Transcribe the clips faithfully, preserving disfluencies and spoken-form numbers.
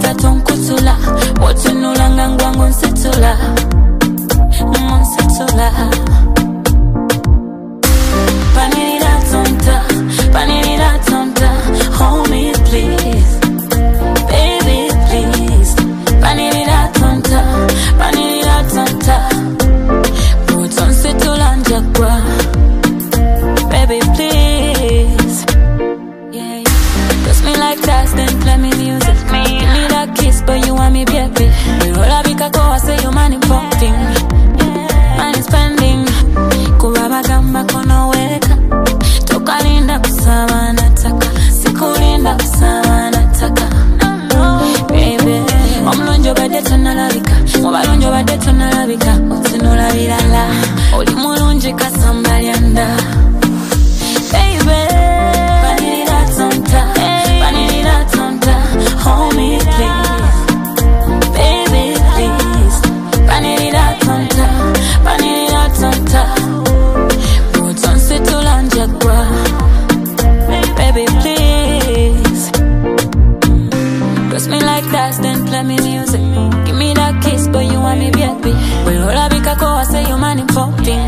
nkwata tonkutula wotunula nga ngwangu nsitula nsitula panira tonta panira tonta hold me please baby please panira tonta panira tonta buton nsitula njagwa baby please yeah kiss me like that then play me music give me that kiss but you want me baby we roll a big go I say you money pumping money spending kuraba gamba kono weka toka linda kusama nataka sikulinda kusama nataka baby omlonjo bade tonalabika mubalonjo bade tonalabika otunula bilala oli mulungi kasambalyanda baby vanilla tonta vanilla tonta hold me please baby please vanilla tonta vanilla tonta buton situla njagwa baby please kiss me like that then play me music give me that kiss but you want me baby we roll a big go I say you money popping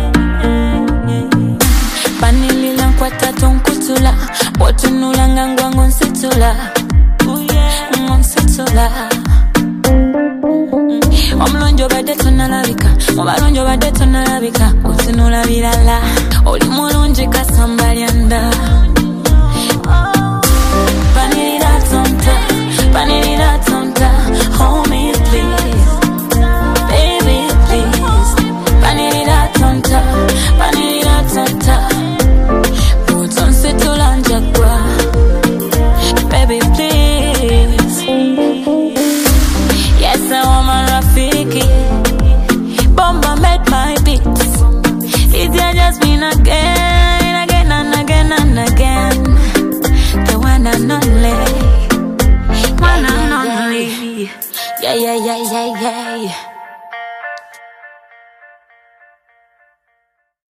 panilila nkwata tonkutula wotunula nga ngwangu nsitula nsitula omulonjo bade tonalabika mubalonjo bade tonalabika otunula bilala oli mulungi kasambalyanda